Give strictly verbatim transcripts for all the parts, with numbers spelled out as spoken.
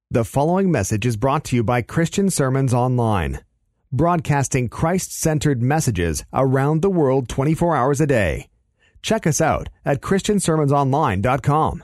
The following message is brought to you by Christian Sermons Online, broadcasting Christ-centered messages around the world twenty-four hours a day. Check us out at christian sermons online dot com.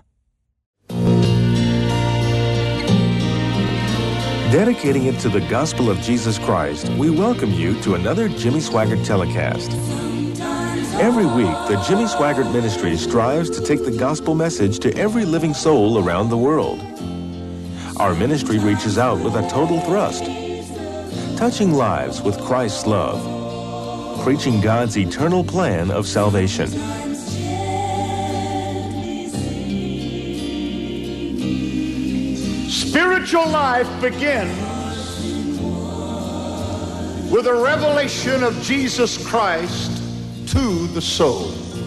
Dedicating it to the gospel of Jesus Christ, we welcome you to another Jimmy Swaggart telecast. Every week, the Jimmy Swaggart Ministry strives to take the gospel message to every living soul around the world. Our ministry reaches out with a total thrust, touching lives with Christ's love, preaching God's eternal plan of salvation. Spiritual life begins with a revelation of Jesus Christ to the soul.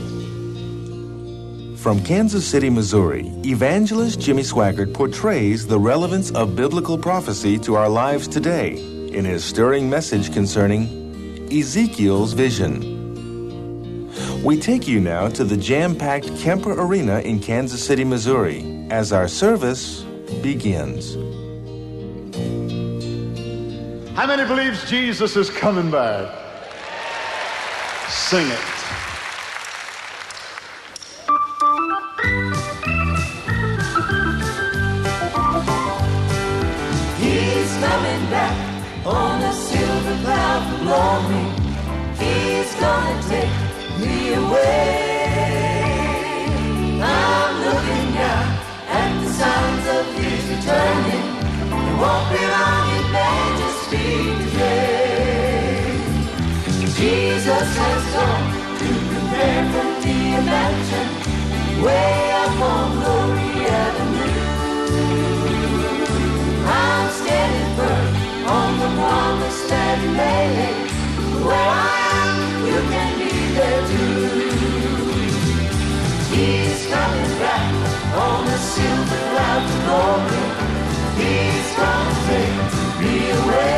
From Kansas City, Missouri, evangelist Jimmy Swaggart portrays the relevance of biblical prophecy to our lives today in his stirring message concerning Ezekiel's vision. We take you now to the jam-packed Kemper Arena in Kansas City, Missouri, as our service begins. How many believes Jesus is coming back? Sing it. Coming back on a silver cloud of glory. He's gonna take me away. I'm looking down at the signs of his returning and walking on in majesty today. Jesus has come to prepare for me a mansion way up on Glory Avenue. I'm standing firm on the promise that he made. Where I am, you can be there too. He's coming back on a silver cloud of glory. He's gonna take me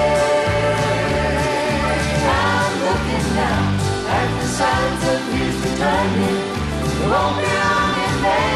away. I'm looking now at the signs of his returning. It won't be long in there.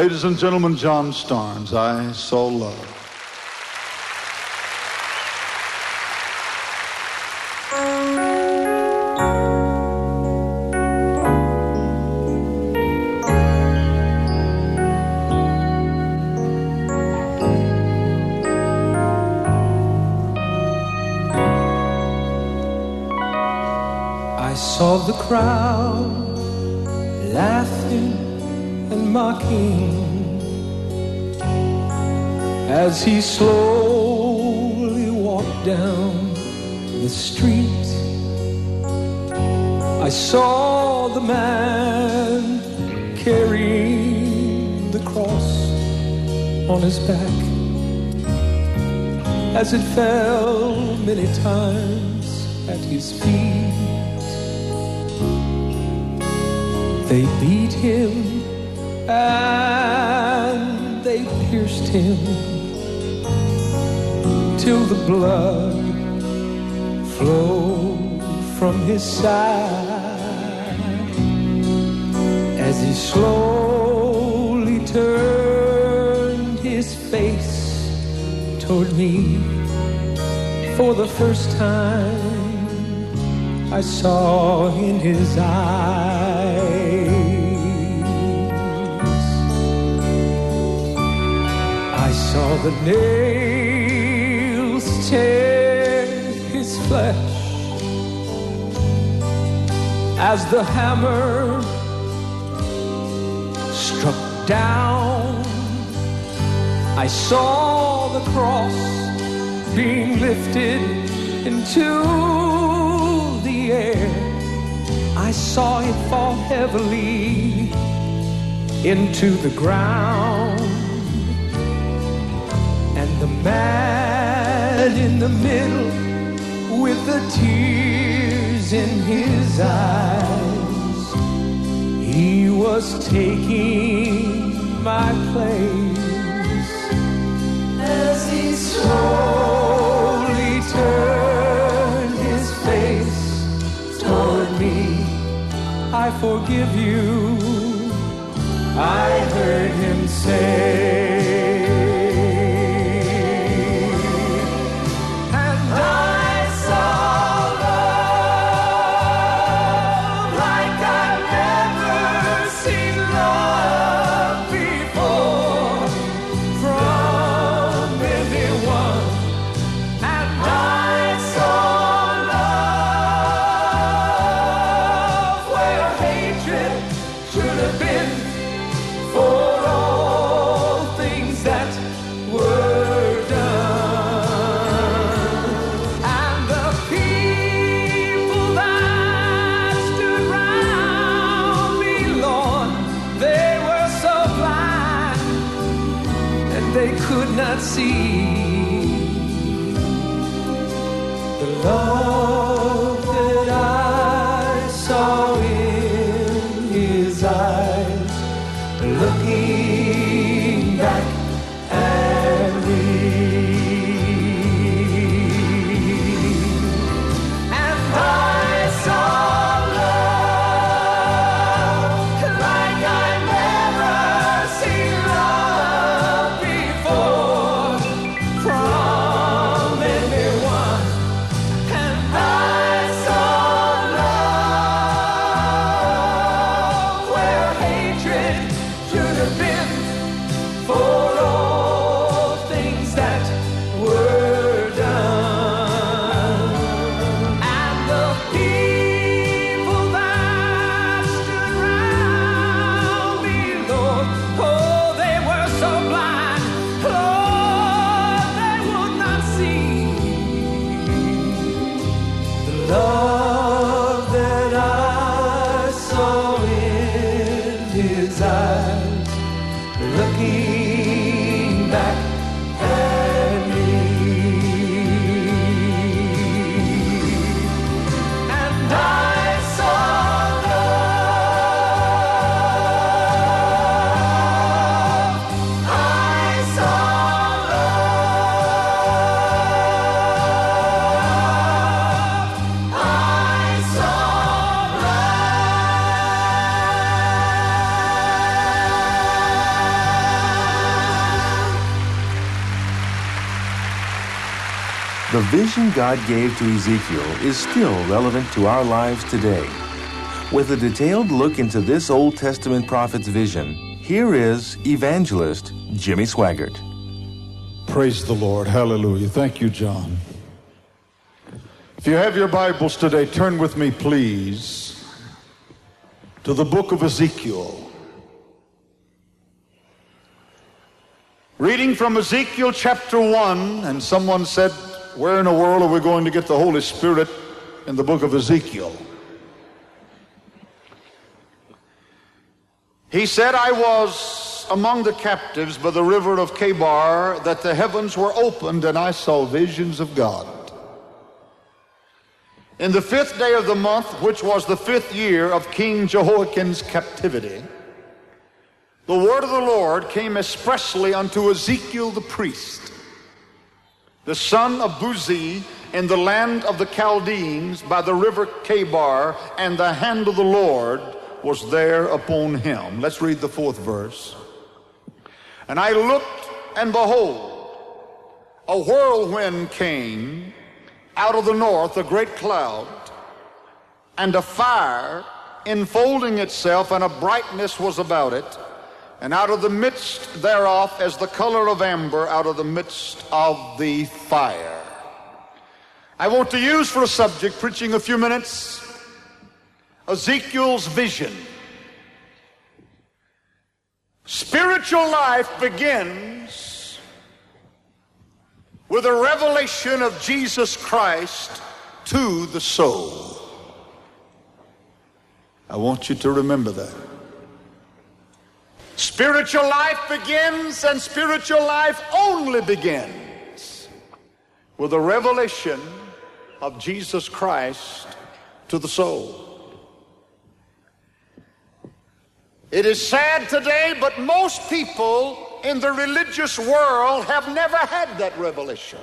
Ladies and gentlemen, John Starnes, I Saw Love. I saw the crowd laughing and mocking as he slowly walked down the street. I saw the man carrying the cross on his back as it fell many times at his feet. They beat him and they pierced him till the blood flowed from his side as he slowly turned his face toward me. For the first time I saw in his eyes, I saw the nails tear his flesh as the hammer struck down. I saw the cross being lifted into the air. I saw it fall heavily into the ground. And the man in the middle with the tears in his eyes, he was taking my place as he slowly turned his face toward me. I forgive you, I heard him say. See the love that I saw in his eyes, looking back at me. And I saw love like I've never seen love before. From anyone, and I The vision God gave to Ezekiel is still relevant to our lives today. With a detailed look into this Old Testament prophet's vision, here is evangelist Jimmy Swaggart. Praise the Lord. Hallelujah. Thank you, John. If you have your Bibles today, turn with me, please, to the book of Ezekiel. Reading from Ezekiel chapter one, and someone said, where in the world are we going to get the Holy Spirit in the book of Ezekiel? He said, I was among the captives by the river of Chebar, that the heavens were opened, and I saw visions of God. In the fifth day of the month, which was the fifth year of King Jehoiakim's captivity, the word of the Lord came expressly unto Ezekiel the priest, the son of Buzi, in the land of the Chaldeans by the river Chebar, and the hand of the Lord was there upon him. Let's read the fourth verse. And I looked, and behold, a whirlwind came out of the north, a great cloud, and a fire enfolding itself, and a brightness was about it, and out of the midst thereof as the color of amber out of the midst of the fire. I want to use for a subject, preaching a few minutes, Ezekiel's vision. Spiritual life begins with a revelation of Jesus Christ to the soul. I want you to remember that. Spiritual life begins, and spiritual life only begins with a revelation of Jesus Christ to the soul. It is sad today, but most people in the religious world have never had that revelation.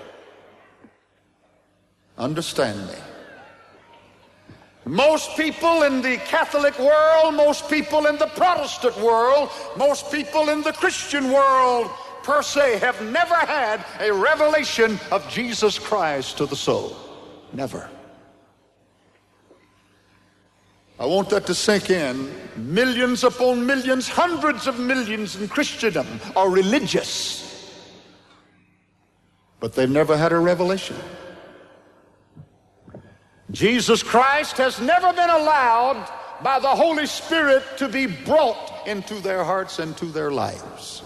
Understand me. Most people in the Catholic world, most people in the Protestant world, most people in the Christian world per se have never had a revelation of Jesus Christ to the soul. Never. I want that to sink in. Millions upon millions, hundreds of millions in Christendom are religious, but they've never had a revelation. Jesus Christ has never been allowed by the Holy Spirit to be brought into their hearts and to their lives.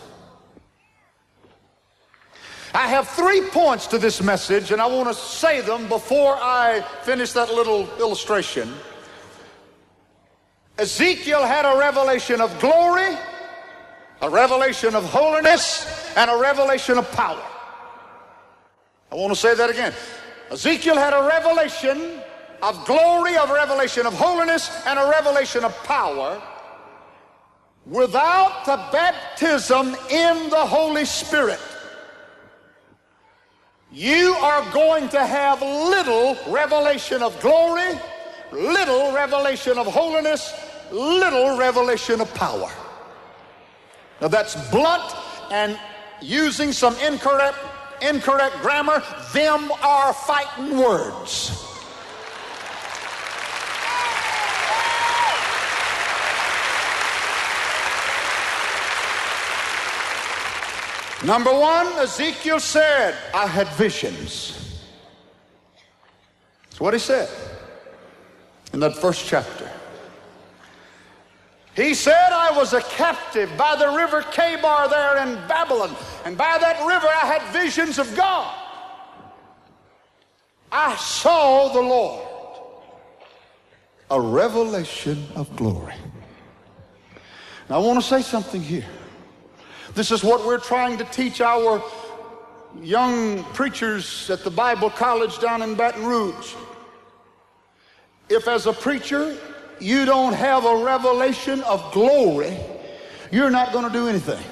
I have three points to this message, and I want to say them before I finish that little illustration. Ezekiel had a revelation of glory, a revelation of holiness, and a revelation of power. I want to say that again. Ezekiel had a revelation of glory, a revelation of holiness, and a revelation of power. Without the baptism in the Holy Spirit, you are going to have little revelation of glory, little revelation of holiness, little revelation of power. Now that's blunt and using some incorrect incorrect grammar. Them are fighting words. Number one, Ezekiel said, I had visions. That's what he said in that first chapter. He said, I was a captive by the river Chebar there in Babylon, and by that river I had visions of God. I saw the Lord. A revelation of glory. Now I want to say something here. This is what we're trying to teach our young preachers at the Bible College down in Baton Rouge. If as a preacher you don't have a revelation of glory, you're not going to do anything.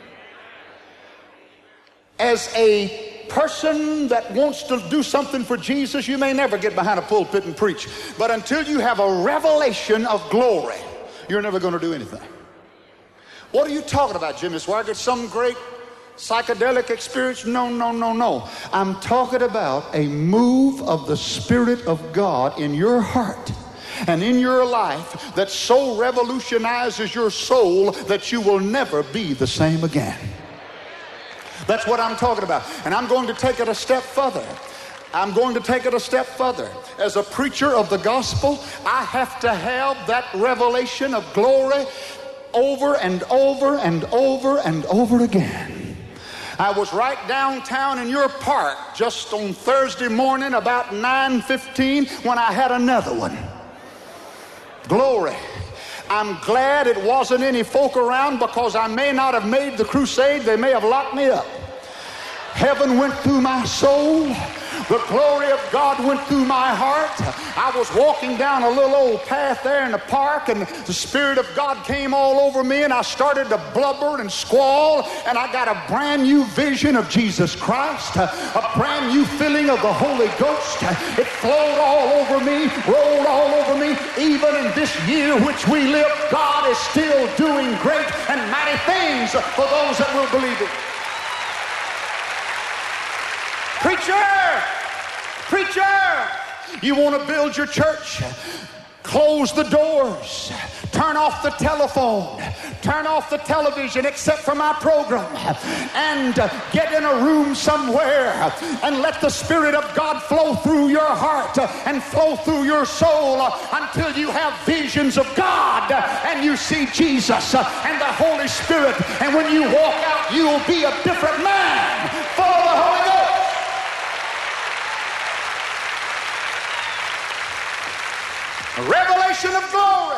As a person that wants to do something for Jesus, you may never get behind a pulpit and preach. But until you have a revelation of glory, you're never going to do anything. What are you talking about, Jimmy Swaggart? Some great psychedelic experience. No, no, no, no. I'm talking about a move of the Spirit of God in your heart and in your life that so revolutionizes your soul that you will never be the same again. That's what I'm talking about. And I'm going to take it a step further. I'm going to take it a step further. As a preacher of the gospel, I have to have that revelation of glory over and over and over and over again. I was right downtown in your park just on Thursday morning about nine fifteen when I had another one. Glory. I'm glad it wasn't any folk around, because I may not have made the crusade. They may have locked me up. Heaven went through my soul. The glory of God went through my heart. I was walking down a little old path there in the park, and the Spirit of God came all over me, and I started to blubber and squall, and I got a brand new vision of Jesus Christ, a brand new filling of the Holy Ghost. It flowed all over me, rolled all over me. Even in this year which we live, God is still doing great and mighty things for those that will believe it. Preacher! Preacher! You want to build your church? Close the doors. Turn off the telephone. Turn off the television except for my program. And get in a room somewhere and let the Spirit of God flow through your heart and flow through your soul until you have visions of God and you see Jesus and the Holy Spirit. And when you walk out, you'll be a different man, full of the Holy Ghost. A revelation of glory.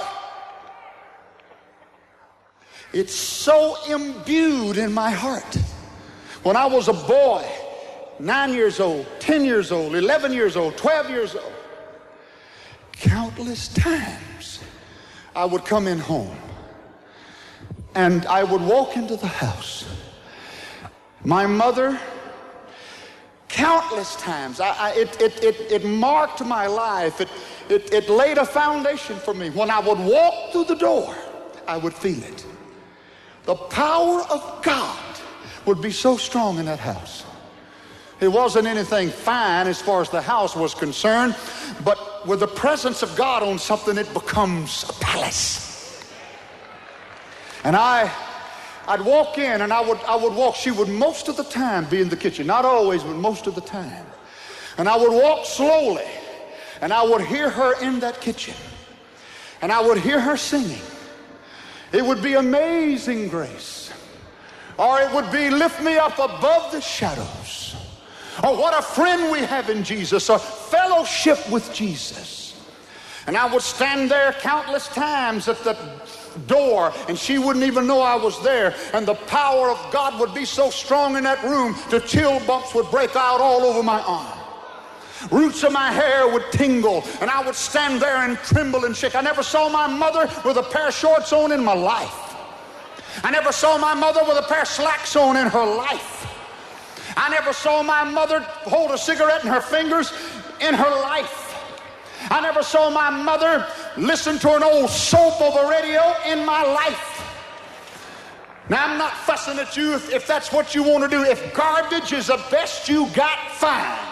It's so imbued in my heart. When I was a boy, nine years old, ten years old, eleven years old, twelve years old, countless times I would come in home and I would walk into the house. My mother, countless times, I, I, it, it, it, it marked my life. It, It, it laid a foundation for me. When I would walk through the door, I would feel it. The power of God would be so strong in that house. It wasn't anything fine as far as the house was concerned, but with the presence of God on something, it becomes a palace. And I, I'd walk in and I would, I would walk. She would most of the time be in the kitchen. Not always, but most of the time. And I would walk slowly. And I would hear her in that kitchen. And I would hear her singing. It would be Amazing Grace. Or it would be Lift Me Up Above the Shadows. Or What a Friend We Have in Jesus. Or Fellowship with Jesus. And I would stand there countless times at the door, and she wouldn't even know I was there. And the power of God would be so strong in that room, the chill bumps would break out all over my arm. Roots of my hair would tingle, and I would stand there and tremble and shake. I never saw my mother with a pair of shorts on in my life. I never saw my mother with a pair of slacks on in her life. I never saw my mother hold a cigarette in her fingers in her life. I never saw my mother listen to an old soap of a radio in my life. Now, I'm not fussing at you if, if that's what you want to do. If garbage is the best you got, fine.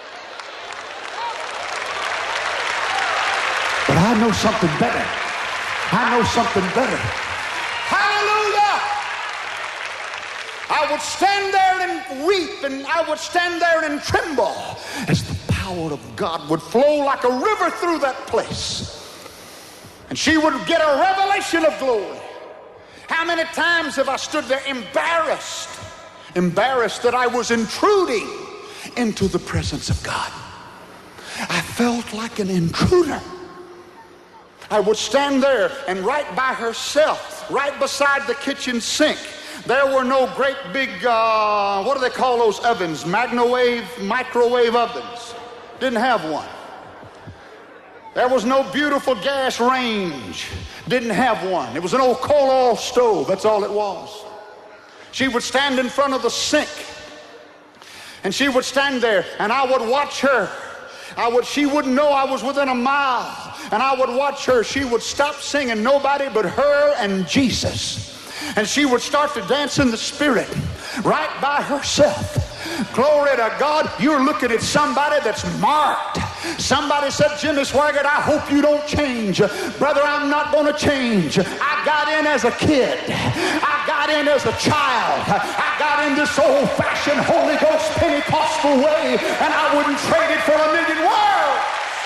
But I know something better. I know something better. Hallelujah! I would stand there and weep, and I would stand there and tremble as the power of God would flow like a river through that place. And she would get a revelation of glory. How many times have I stood there embarrassed, embarrassed that I was intruding into the presence of God? I felt like an intruder. I would stand there, and right by herself, right beside the kitchen sink, there were no great big, uh, what do they call those ovens? Magnawave, microwave ovens. Didn't have one. There was no beautiful gas range. Didn't have one. It was an old coal oil stove. That's all it was. She would stand in front of the sink, and she would stand there, and I would watch her. I would, she wouldn't know I was within a mile. And I would watch her. She would stop singing, nobody but her and Jesus. And she would start to dance in the Spirit. right by herself. Glory to God. You're looking at somebody that's marked. Somebody said, Jimmy Swaggart, I hope you don't change. Brother, I'm not going to change. I got in as a kid. I got in as a child. I got in this old-fashioned Holy Ghost Pentecostal way, and I wouldn't trade it for a million worlds.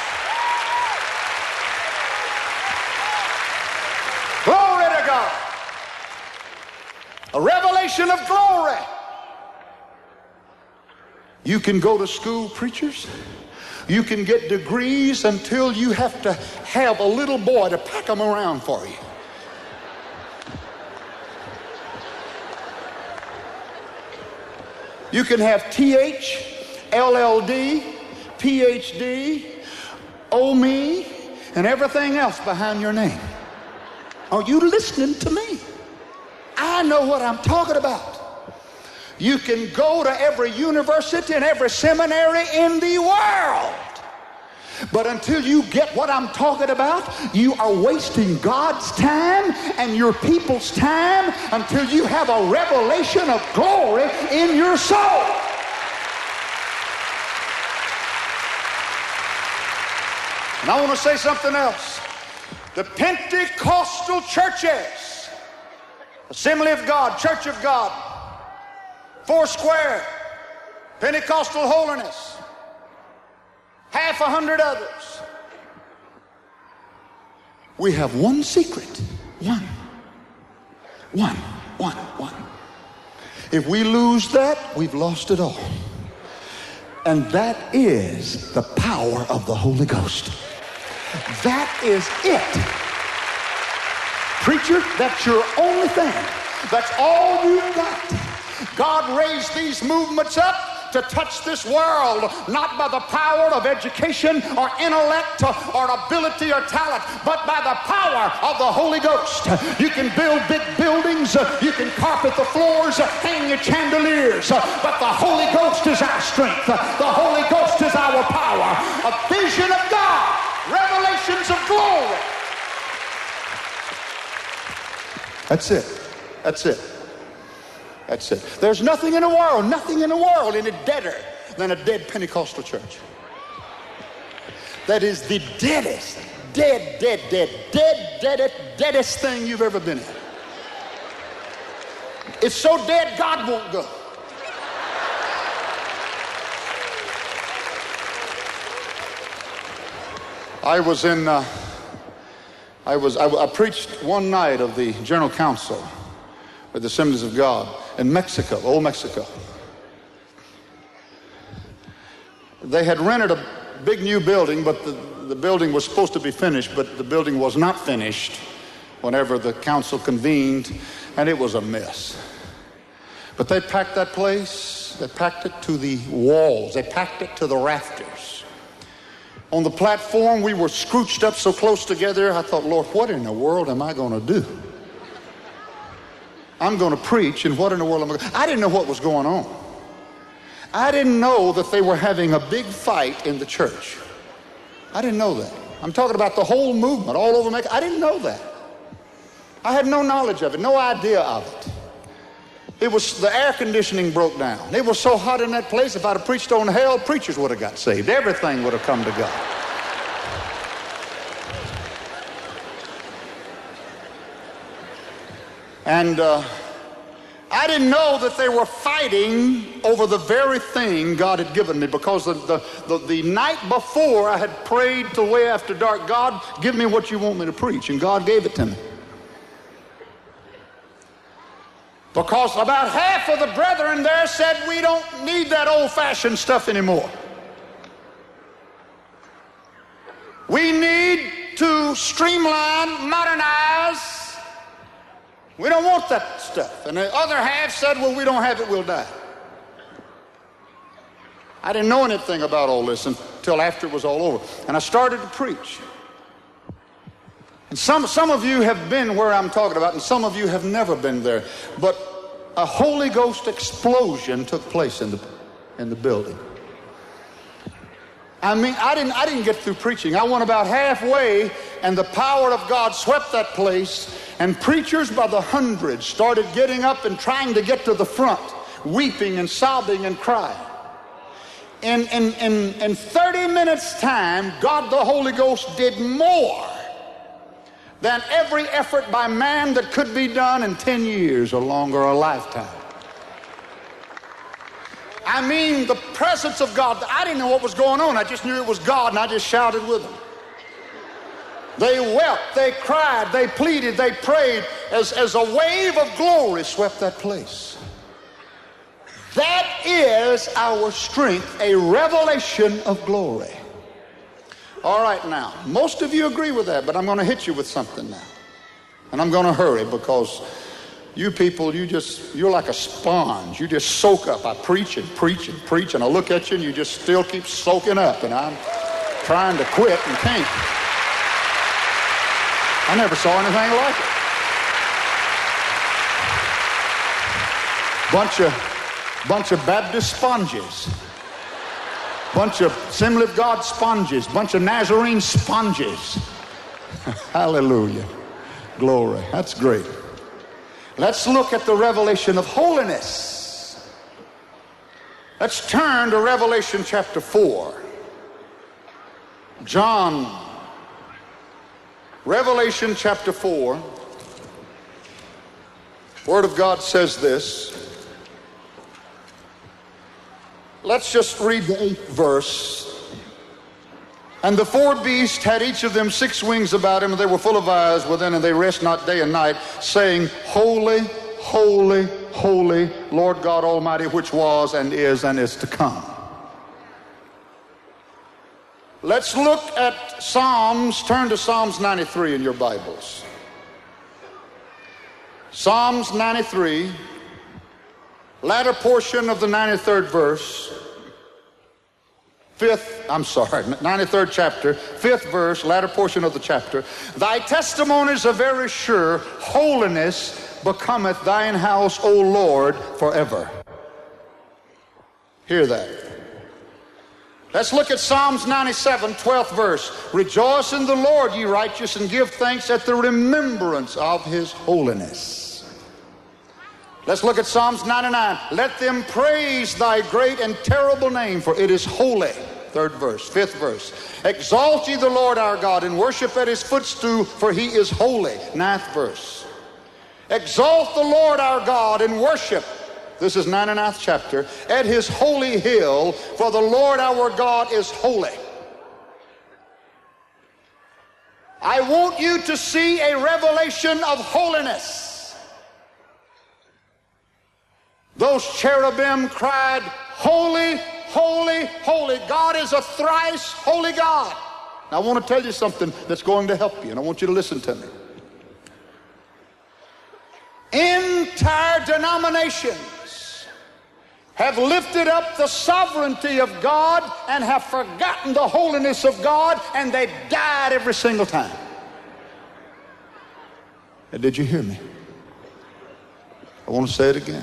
Glory to God. A revelation of glory. You can go to school, preachers. You can get degrees until you have to have a little boy to pack them around for you. You can have T H, L L D, P H D, O M E, and everything else behind your name. Are you listening to me? I know what I'm talking about. You can go to every university and every seminary in the world. But until you get what I'm talking about, you are wasting God's time and your people's time until you have a revelation of glory in your soul. And I want to say something else. The Pentecostal churches, Assembly of God, Church of God, Foursquare, Pentecostal Holiness, half a hundred others. We have one secret. One. One. One. One. If we lose that, we've lost it all. And that is the power of the Holy Ghost. That is it. Preacher, that's your only thing. That's all you've got. God raised these movements up to touch this world, not by the power of education or intellect or ability or talent, but by the power of the Holy Ghost. You can build big buildings, you can carpet the floors, hang your chandeliers, but the Holy Ghost is our strength. The Holy Ghost is our power. A vision of God, revelations of glory. That's it. That's it. That's it. There's nothing in the world, nothing in the world any deader than a dead Pentecostal church. That is the deadest, dead, dead, dead, dead, deadest, deadest thing you've ever been in. It's so dead, God won't go. I was in, uh, I was, I, I preached one night of the General Council with the Assemblies of God in Mexico, old Mexico. They had rented a big new building, but the, the building was supposed to be finished, but the building was not finished whenever the council convened, and it was a mess. But they packed that place, they packed it to the walls, they packed it to the rafters. On the platform, we were scrooched up so close together, I thought, Lord, what in the world am I going to do? I'm going to preach, and what in the world am I going to do? I didn't know what was going on. I didn't know that they were having a big fight in the church. I didn't know that. I'm talking about the whole movement all over Mexico. I didn't know that. I had no knowledge of it, no idea of it. It was, the air conditioning broke down. It was so hot in that place, if I'd have preached on hell, preachers would have got saved. Everything would have come to God. And uh, I didn't know that they were fighting over the very thing God had given me, because the, the, the, the night before I had prayed till way after dark, God, give me what you want me to preach, and God gave it to me. Because about half of the brethren there said we don't need that old-fashioned stuff anymore. We need to streamline, modernize. We don't want that stuff. And the other half said, well, we don't have it, we'll die. I didn't know anything about all this until after it was all over. And I started to preach. And some, some of you have been where I'm talking about, and some of you have never been there. But a Holy Ghost explosion took place in the, in the building. I mean, I didn't, I didn't get through preaching. I went about halfway, and the power of God swept that place, and preachers by the hundreds started getting up and trying to get to the front weeping and sobbing and crying. In, in, in, in thirty minutes time, God the Holy Ghost did more than every effort by man that could be done in ten years or longer, or a lifetime. I mean, the presence of God. I didn't know what was going on. I just knew it was God, and I just shouted with them. They wept, they cried, they pleaded, they prayed as, as a wave of glory swept that place. That is our strength, a revelation of glory. All right, now, most of you agree with that, but I'm going to hit you with something now. And I'm going to hurry because you people, you just, you're like a sponge. You just soak up. I preach and preach and preach, and I look at you and you just still keep soaking up, and I'm trying to quit and can't. I never saw anything like it. Bunch of, bunch of Baptist sponges. Bunch of Assembly of God sponges. Bunch of Nazarene sponges. Hallelujah. Glory. That's great. Let's look at the revelation of holiness. Let's turn to Revelation chapter four. John, Revelation chapter four. Word of God says this. Let's just read the eighth verse. And the four beasts had each of them six wings about him, and they were full of eyes within, and they rest not day and night, saying, Holy, holy, holy, Lord God Almighty, which was and is and is to come. Let's look at Psalms. Turn to Psalms ninety-three in your Bibles. Psalms ninety-three, latter portion of the ninety-third verse. Fifth, I'm sorry, ninety-third chapter, fifth verse, latter portion of the chapter. Thy testimonies are very sure, holiness becometh thine house, O Lord, forever. Hear that. Let's look at Psalms ninety-seven, twelfth verse. Rejoice in the Lord, ye righteous, and give thanks at the remembrance of his holiness. Let's look at Psalms ninety-nine. Let them praise thy great and terrible name, for it is holy. Third verse, fifth verse. Exalt ye the Lord our God, and worship at his footstool, for he is holy. Ninth verse. Exalt the Lord our God and worship. This is ninety-ninth chapter. At his holy hill, for the Lord our God is holy. I want you to see a revelation of holiness. Those cherubim cried, holy, holy, holy. God is a thrice holy God. Now I want to tell you something that's going to help you, and I want you to listen to me. Entire denominations have lifted up the sovereignty of God and have forgotten the holiness of God, and they've died every single time. And did you hear me? I want to say it again.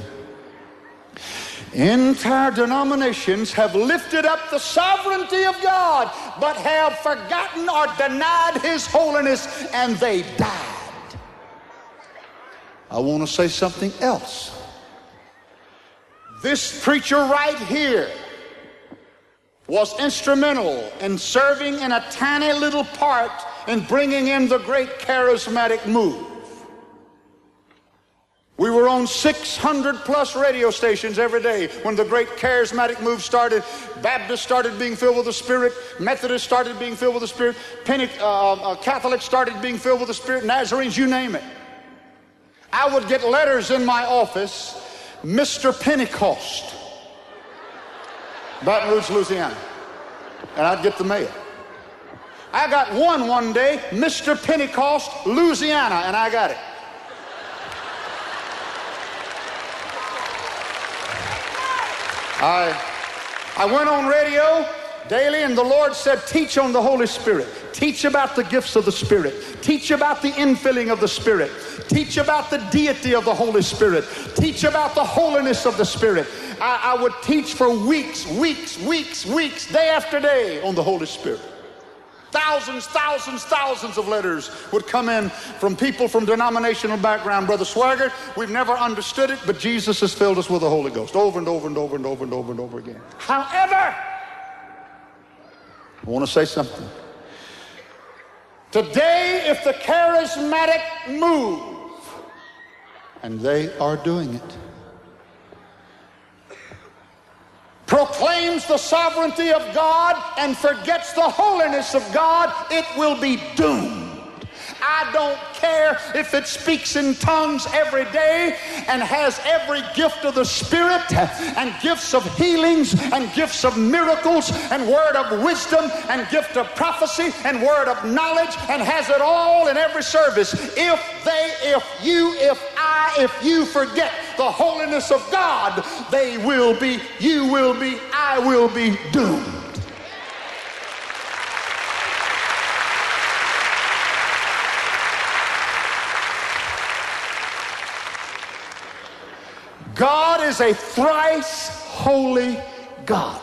Entire denominations have lifted up the sovereignty of God, but have forgotten or denied his holiness, and they died. I want to say something else. This preacher right here was instrumental in serving in a tiny little part in bringing in the great charismatic move. We were on six hundred plus radio stations every day when the great charismatic move started. Baptists started being filled with the Spirit. Methodists started being filled with the Spirit. Pente- uh, uh, Catholics started being filled with the Spirit. Nazarenes, you name it. I would get letters in my office, Mister Pentecost, Baton Rouge, Louisiana, and I'd get the mail. I got one one day, Mister Pentecost, Louisiana, and I got it. I, I went on radio daily, and the Lord said, teach on the Holy Spirit. Teach about the gifts of the Spirit. Teach about the infilling of the Spirit. Teach about the deity of the Holy Spirit. Teach about the holiness of the Spirit. I, I would teach for weeks, weeks, weeks, weeks, day after day on the Holy Spirit. thousands, thousands, thousands of letters would come in from people from denominational background. Brother Swaggart, we've never understood it, but Jesus has filled us with the Holy Ghost over and over and over and over and over and over again. However, I want to say something. Today, if the charismatic move, and they are doing it, proclaims the sovereignty of God and forgets the holiness of God, it will be doomed. I don't care if it speaks in tongues every day and has every gift of the Spirit and gifts of healings and gifts of miracles and word of wisdom and gift of prophecy and word of knowledge and has it all in every service. If they, if you, if I, if you forget the holiness of God, they will be, you will be, I will be doomed. God is a thrice holy God.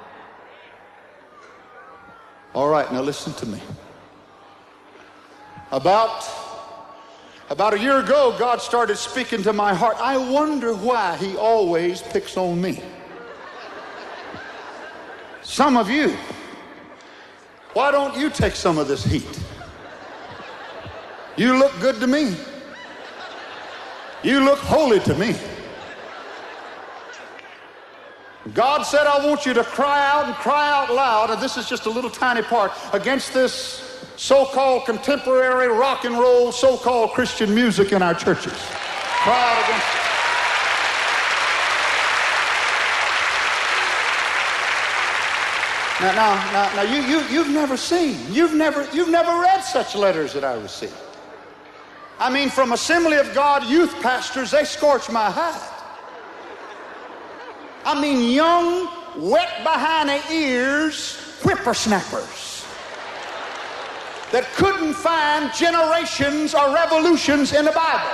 All right, now listen to me. About, about a year ago, God started speaking to my heart. I wonder why he always picks on me. Some of you, why don't you take some of this heat? You look good to me. You look holy to me. God said, I want you to cry out and cry out loud, and this is just a little tiny part, against this so-called contemporary rock and roll, so-called Christian music in our churches. Cry out against it. Now, now, now, now you, you, you've never seen, you've never, you've never read such letters that I received. I mean, from Assembly of God youth pastors, they scorch my hide. I mean, young, wet behind the ears whippersnappers that couldn't find generations or revolutions in the Bible.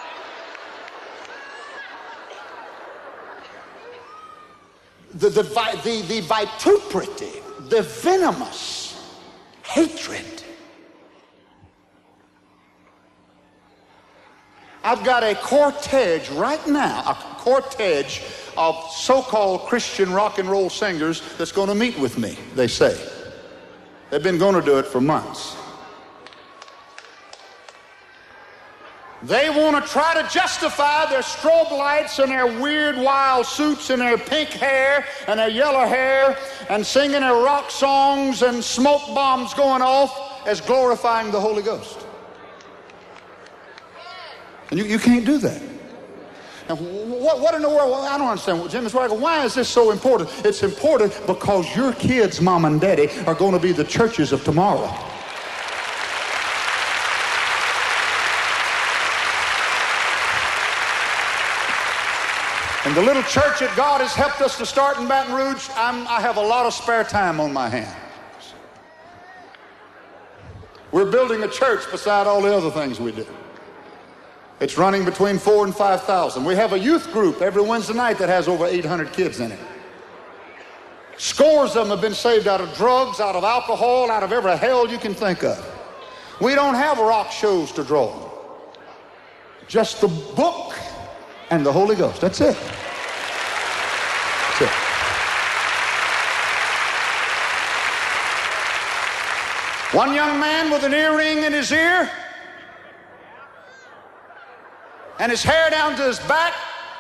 The, the, the, the vituperity, the venomous hatred. I've got a cortege right now, a cortege of so-called Christian rock and roll singers that's going to meet with me, they say. They've been going to do it for months. They want to try to justify their strobe lights and their weird wild suits and their pink hair and their yellow hair and singing their rock songs and smoke bombs going off as glorifying the Holy Ghost. And you, you can't do that. Now, what, what in the world? Well, I don't understand. Jimmy Swaggart, why is this so important? It's important because your kids, mom and daddy, are going to be the churches of tomorrow. And the little church that God has helped us to start in Baton Rouge, I'm, I have a lot of spare time on my hands. We're building a church beside all the other things we do. It's running between four and five thousand. We have a youth group every Wednesday night that has over eight hundred kids in it. Scores of them have been saved out of drugs, out of alcohol, out of every hell you can think of. We don't have rock shows to draw. Just the book and the Holy Ghost. That's it. That's it. One young man with an earring in his ear and his hair down to his back,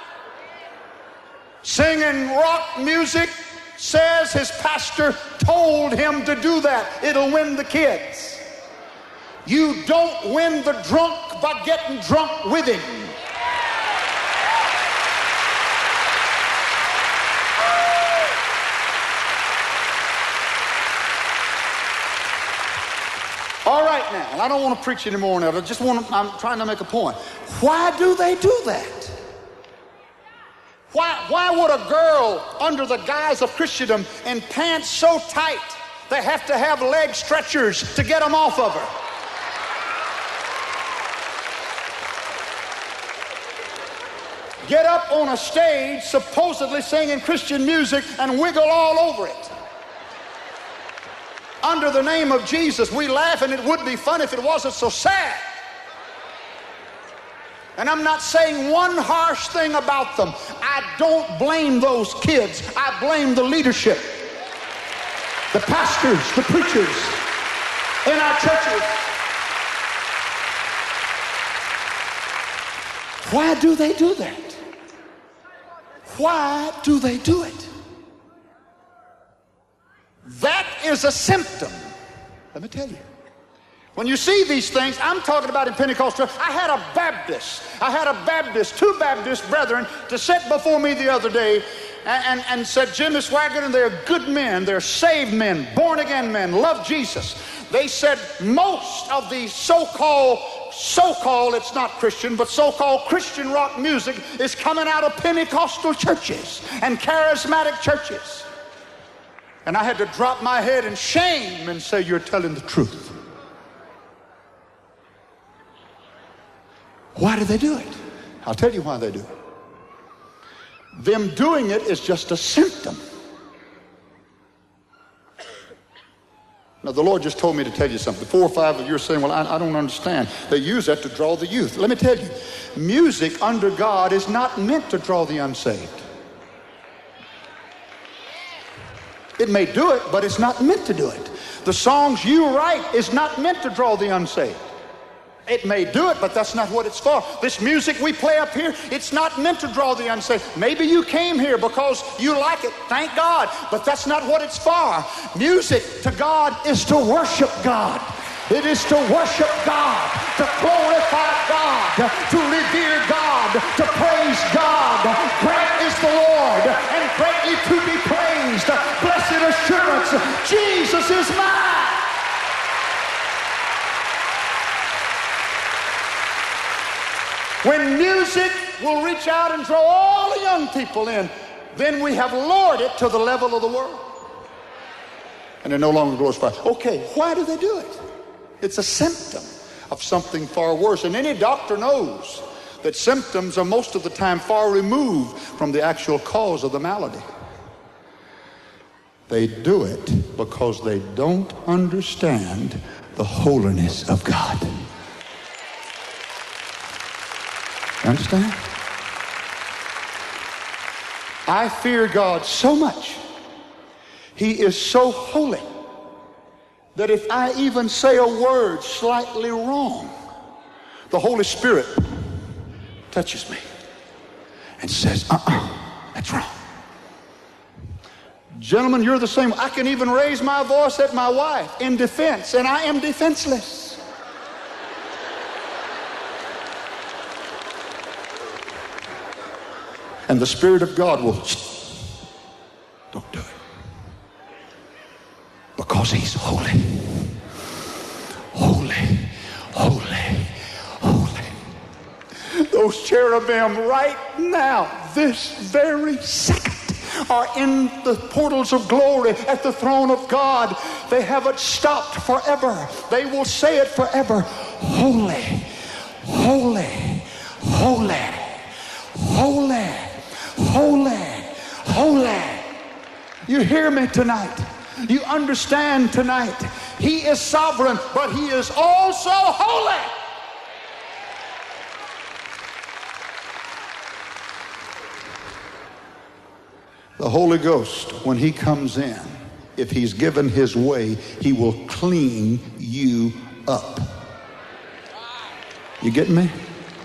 singing rock music, says his pastor told him to do that. It'll win the kids. You don't win the drunk by getting drunk with him. All right now, and I don't want to preach anymore now. I just want to, I'm trying to make a point. Why do they do that? Why, why would a girl under the guise of Christendom in pants so tight they have to have leg stretchers to get them off of her? Get up on a stage supposedly singing Christian music and wiggle all over it. under the name of Jesus. We laugh, and it would be fun if it wasn't so sad. And I'm not saying one harsh thing about them. I don't blame those kids. I blame the leadership, the pastors, the preachers in our churches. Why do they do that? Why do they do it? That is a symptom. Let me tell you. When you see these things, I'm talking about in Pentecostal. I had a Baptist, I had a Baptist, two Baptist brethren to sit before me the other day and, and, and said, Jimmy Swaggart, and they're good men, they're saved men, born again men, love Jesus. They said most of the so-called, so-called, it's not Christian, but so-called Christian rock music is coming out of Pentecostal churches and charismatic churches. And I had to drop my head in shame and say, you're telling the truth. Why do they do it? I'll tell you why they do it. Them doing it is just a symptom. Now, the Lord just told me to tell you something. Four or five of you are saying, well, I, I don't understand. They use that to draw the youth. Let me tell you, music under God is not meant to draw the unsaved. It may do it, but it's not meant to do it. The songs you write is not meant to draw the unsaved. It may do it, but that's not what it's for. This music we play up here, it's not meant to draw the unsaved. Maybe you came here because you like it, thank God, but that's not what it's for. Music to God is to worship God. It is to worship God, to glorify God, to revere God, to praise God. Great is the Lord, and greatly to be praised. Blessed assurance, Jesus is mine. When music will reach out and draw all the young people in, then we have lowered it to the level of the world. And they're no longer glorified. Okay, why do they do it? It's a symptom of something far worse. And any doctor knows that symptoms are most of the time far removed from the actual cause of the malady. They do it because they don't understand the holiness of God. You understand? I fear God so much. He is so holy that if I even say a word slightly wrong, the Holy Spirit touches me and says, uh-uh, that's wrong. Gentlemen, you're the same. I can even raise my voice at my wife in defense, and I am defenseless. And the Spirit of God will, don't do it. Because He's holy. Holy, holy, holy. Those cherubim right now, this very second, are in the portals of glory at the throne of God. They haven't stopped forever. They will say it forever. Holy, holy, holy, holy. Holy, holy. You hear me tonight? You understand tonight? He is sovereign, but He is also holy. The Holy Ghost, when He comes in, if He's given His way, He will clean you up. You getting me?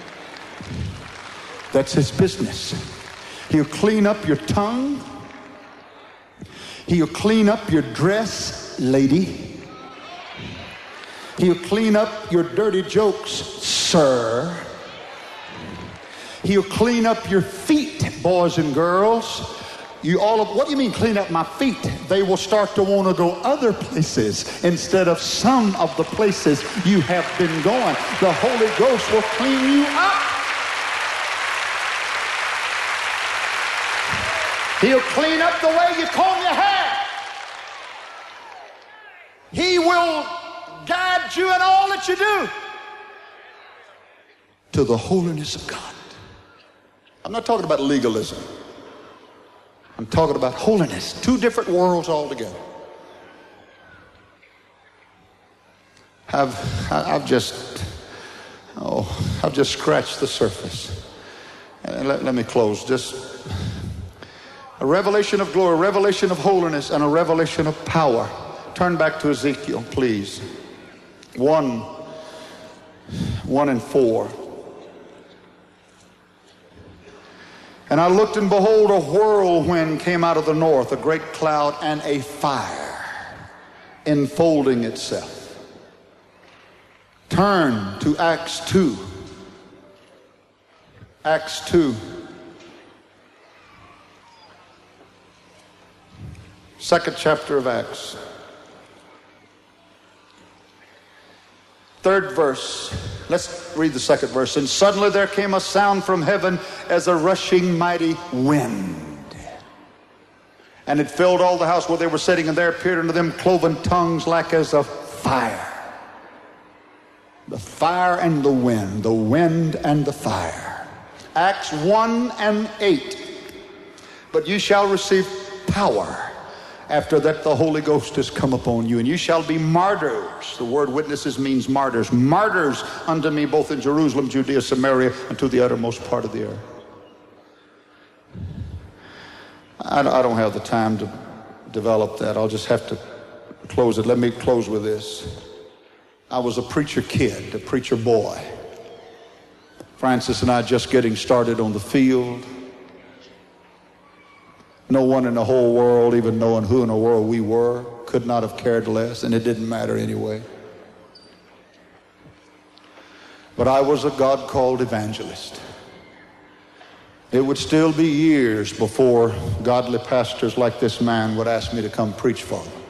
That's His business. He'll clean up your tongue. He'll clean up your dress, lady. He'll clean up your dirty jokes, sir. He'll clean up your feet, boys and girls. You all of, what do you mean clean up my feet? They will start to want to go other places instead of some of the places you have been going. The Holy Ghost will clean you up. He'll clean up the way you comb your hair. He will guide you in all that you do to the holiness of God. I'm not talking about legalism. I'm talking about holiness. Two different worlds altogether. I've, I've just, oh, I've just scratched the surface. Uh, let, let me close. Just a revelation of glory, a revelation of holiness, and a revelation of power. Turn back to Ezekiel, please. One, one and four. And I looked, and behold, a whirlwind came out of the north, a great cloud, and a fire enfolding itself. Turn to Acts two. Acts two. Second chapter of Acts. Third verse. Let's read the second verse. And suddenly there came a sound from heaven as a rushing mighty wind. And it filled all the house where they were sitting, and there appeared unto them cloven tongues like as of fire. The fire and the wind, the wind and the fire. Acts one and eight. But you shall receive power after that the Holy Ghost has come upon you, and you shall be martyrs. The word witnesses means martyrs. Martyrs unto me both in Jerusalem, Judea, Samaria, and to the uttermost part of the earth. I don't have the time to develop that. I'll just have to close it. Let me close with this. I was a preacher kid, a preacher boy. Francis and I just getting started on the field. No one in the whole world, even knowing who in the world we were, could not have cared less, and it didn't matter anyway. But I was a God-called evangelist. It would still be years before godly pastors like this man would ask me to come preach for them.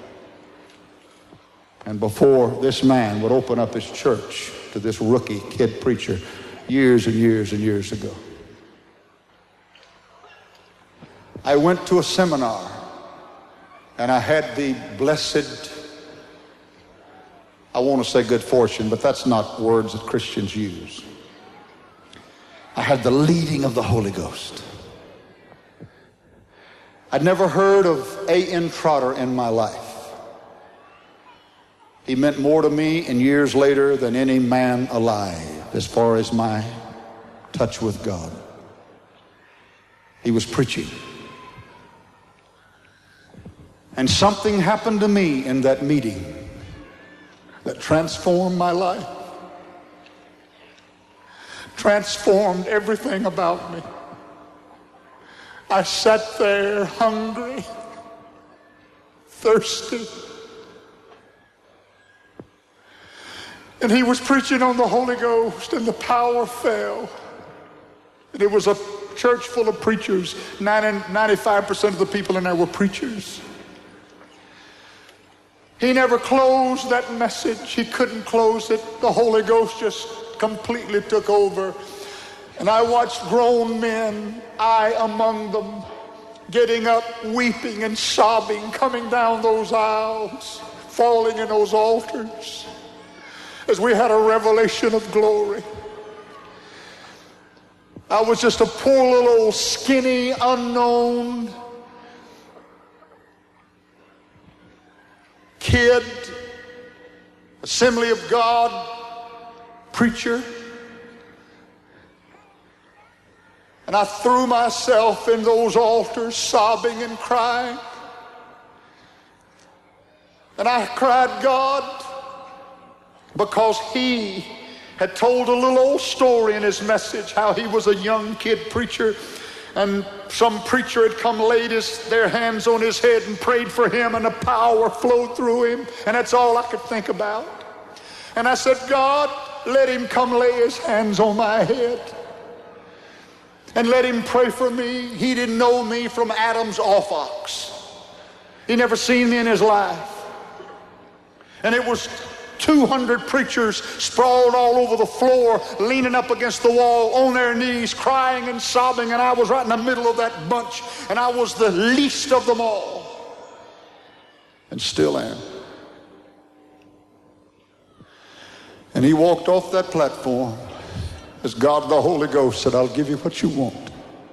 And before this man would open up his church to this rookie kid preacher years and years and years ago. I went to a seminar, and I had the blessed, I want to say good fortune, but that's not words that Christians use. I had the leading of the Holy Ghost. I'd never heard of A N Trotter in my life. He meant more to me in years later than any man alive as far as my touch with God. He was preaching. And something happened to me in that meeting that transformed my life. Transformed everything about me. I sat there hungry, thirsty. And he was preaching on the Holy Ghost, and the power fell. And it was a church full of preachers. ninety, ninety-five percent of the people in there were preachers. He never closed that message. He couldn't close it. The Holy Ghost just completely took over. And I watched grown men, I among them, getting up, weeping and sobbing, coming down those aisles, falling in those altars, as we had a revelation of glory. I was just a poor little old skinny, unknown kid, Assembly of God preacher. And I threw myself in those altars, sobbing and crying. And I cried, God, because he had told a little old story in his message, how he was a young kid preacher, and some preacher had come, laid his, their hands on his head and prayed for him, and the power flowed through him, and that's all I could think about. And I said, God, let him come lay his hands on my head and let him pray for me. He didn't know me from Adam's off ox. He never seen me in his life. And it was two hundred preachers sprawled all over the floor, leaning up against the wall on their knees, crying and sobbing, and I was right in the middle of that bunch, and I was the least of them all, and still am. And he walked off that platform as God the Holy Ghost said, I'll give you what you want,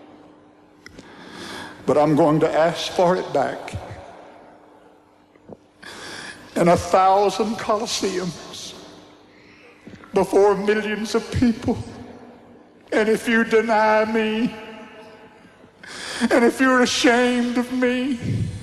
but I'm going to ask for it back. In a thousand coliseums, before millions of people. And if you deny me, and if you're ashamed of me,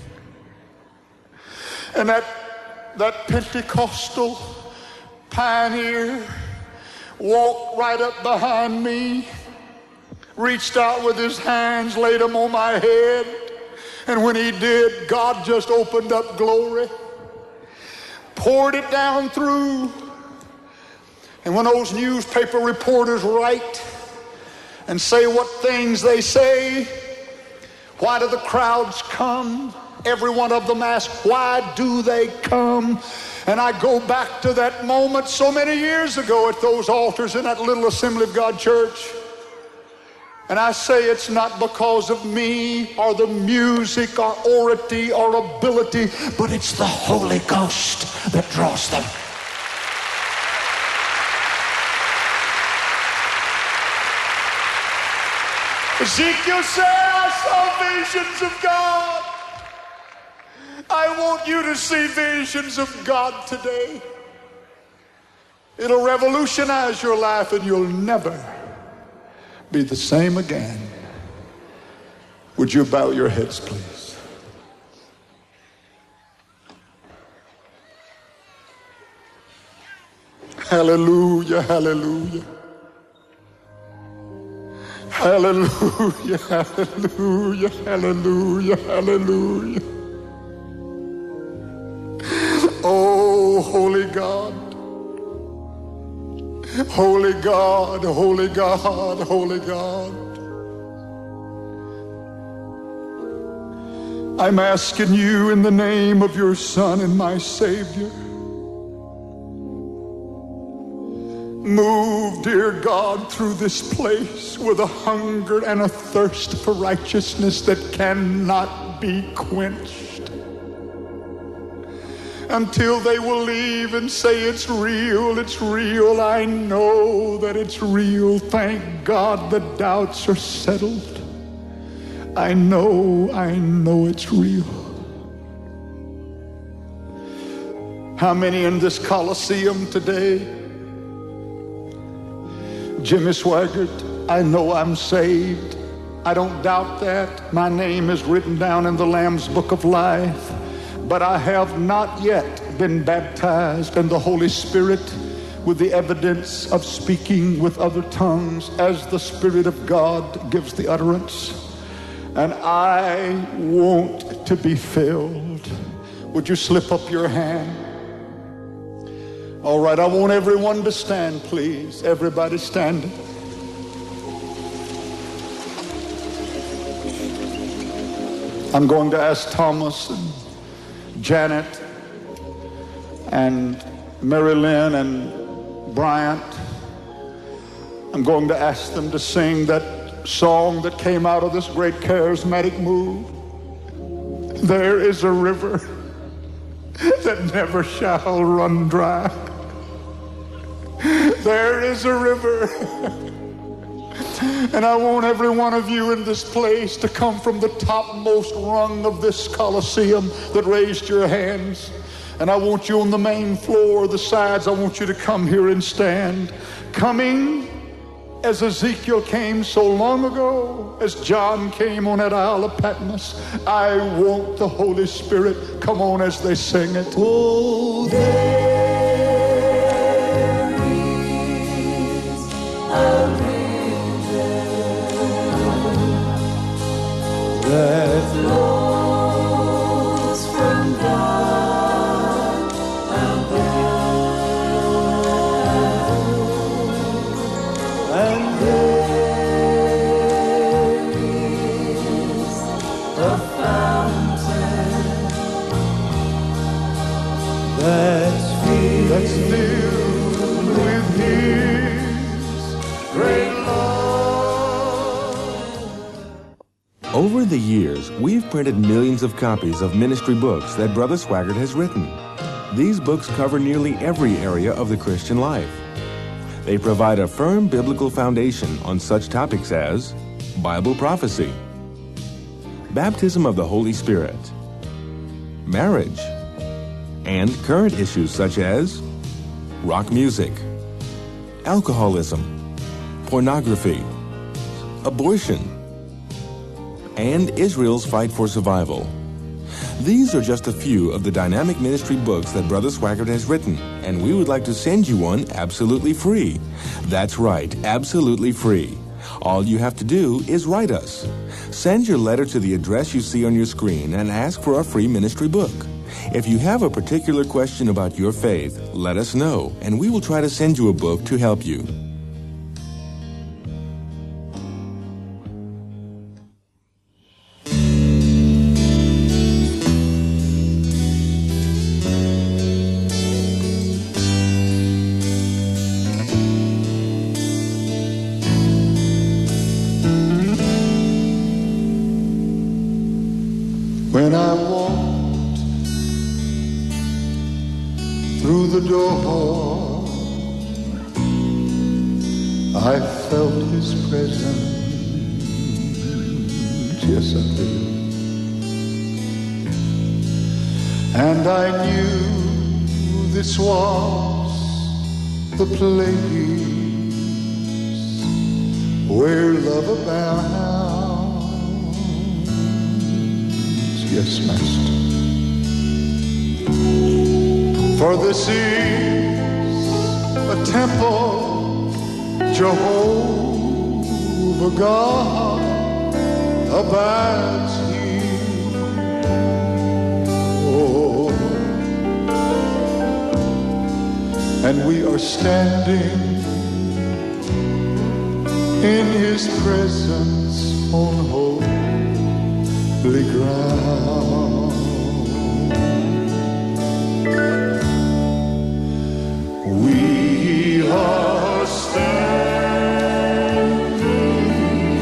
and that, that Pentecostal pioneer walked right up behind me, reached out with his hands, laid them on my head, and when he did, God just opened up glory, poured it down through. And when those newspaper reporters write and say what things they say, why do the crowds come? Every one of them ask, why do they come? And I go back to that moment so many years ago at those altars in that little Assembly of God church. And I say it's not because of me or the music or oratory or ability, but it's the Holy Ghost that draws them. Ezekiel said, I saw visions of God. I want you to see visions of God today. It'll revolutionize your life and you'll never be the same again. Would you bow your heads, please? Hallelujah, hallelujah. Hallelujah, hallelujah, hallelujah, hallelujah. Oh, holy God. Holy God, holy God, holy God. I'm asking you in the name of your Son and my Savior. Move, dear God, through this place with a hunger and a thirst for righteousness that cannot be quenched, until they will leave and say it's real, it's real. I know that it's real. Thank God the doubts are settled. I know, I know it's real. How many in this Coliseum today? Jimmy Swaggart, I know I'm saved. I don't doubt that. My name is written down in the Lamb's Book of Life. But I have not yet been baptized in the Holy Spirit with the evidence of speaking with other tongues as the Spirit of God gives the utterance. And I want to be filled. Would you slip up your hand? All right, I want everyone to stand, please. Everybody standing. I'm going to ask Thomas and Janet and Mary Lynn and Bryant. I'm going to ask them to sing that song that came out of this great charismatic move. There is a river that never shall run dry. There is a river. And I want every one of you in this place to come from the topmost rung of this Coliseum that raised your hands. And I want you on the main floor, the sides, I want you to come here and stand. Coming as Ezekiel came so long ago, as John came on that Isle of Patmos. I want the Holy Spirit. Come on as they sing it. Oh, there is a that flows from God above, and there is a fountain that's filled, that's filled with His great love. Over the years, we've printed millions of copies of ministry books that Brother Swaggart has written. These books cover nearly every area of the Christian life. They provide a firm biblical foundation on such topics as Bible prophecy, baptism of the Holy Spirit, marriage, and current issues such as rock music, alcoholism, pornography, abortion, and Israel's fight for survival. These are just a few of the dynamic ministry books that Brother Swaggart has written, and we would like to send you one absolutely free. That's right, absolutely free. All you have to do is write us. Send your letter to the address you see on your screen and ask for a free ministry book. If you have a particular question about your faith, let us know, and we will try to send you a book to help you. When I walked through the door, I felt His presence, yes I did. And I knew this was the place where love abounds. Yes, Master. For this is a temple, Jehovah God abides here. Oh, and we are standing in His presence on holy ground. We are standing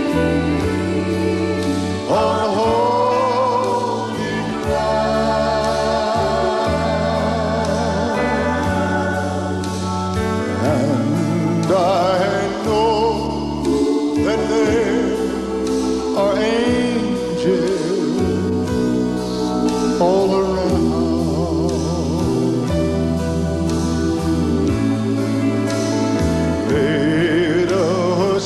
on holy ground, and I know that there are angels all around. Let us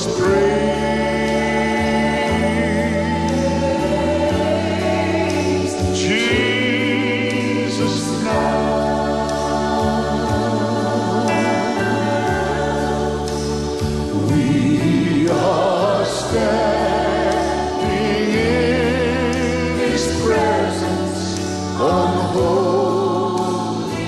praise Jesus now. We are standing in His presence on holy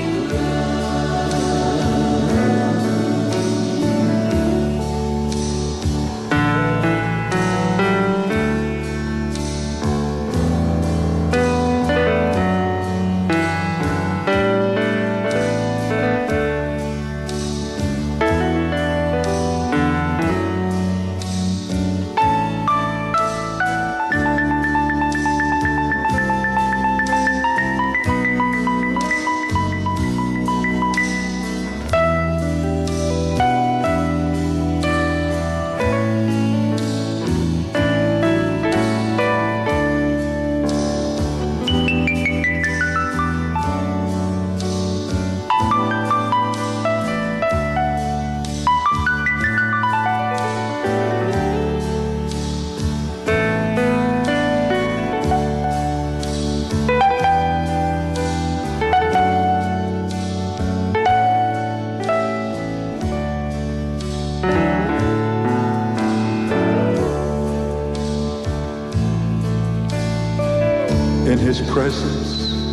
in His presence.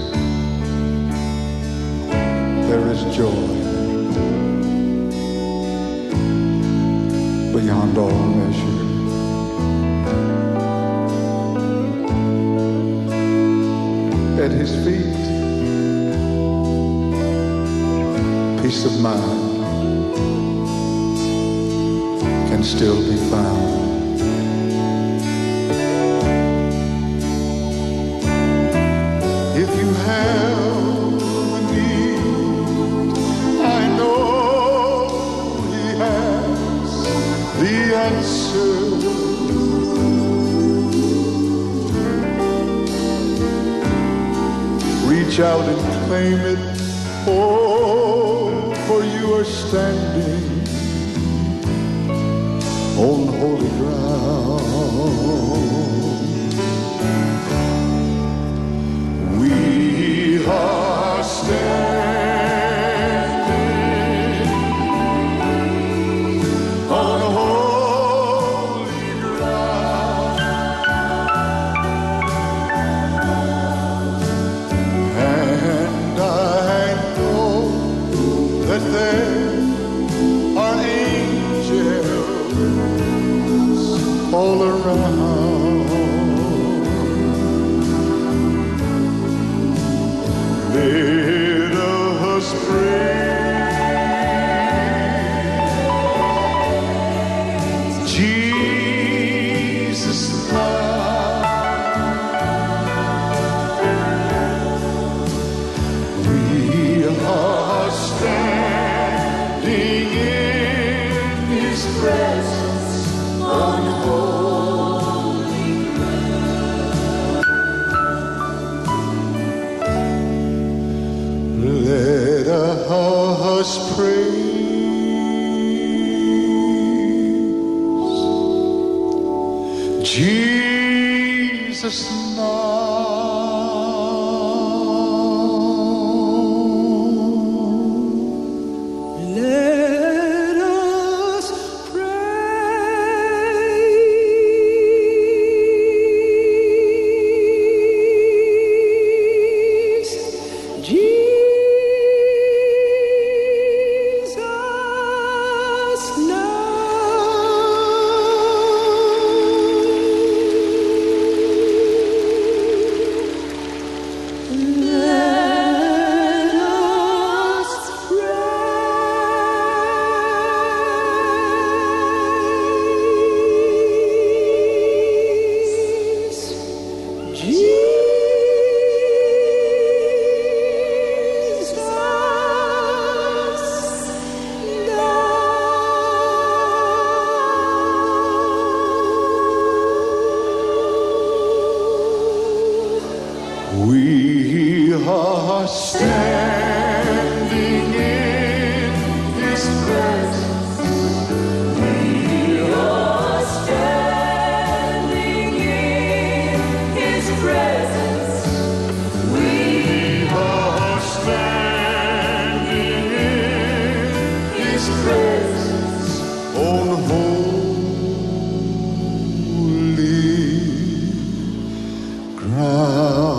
There is joy beyond all measure. At His feet, peace of mind can still be found. If you have a need, I know He has the answer. Reach out and claim it, oh, for you are standing on holy ground. We are standing on holy ground, and I know that there are angels all around. Let us praise Jesus now. We are standing in His presence on holy ground. Let us praise Jesus now. Let us praise Jesus We are standing in His presence. We are standing in His presence. We are standing in His presence on holy ground.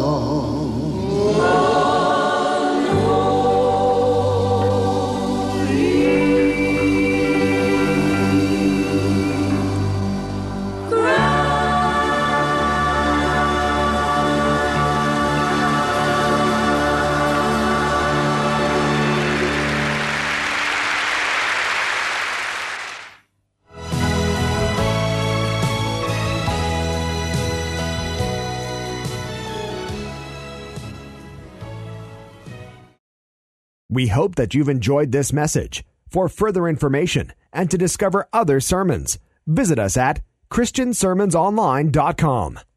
We hope that you've enjoyed this message. For further information and to discover other sermons, visit us at Christian Sermons Online dot com.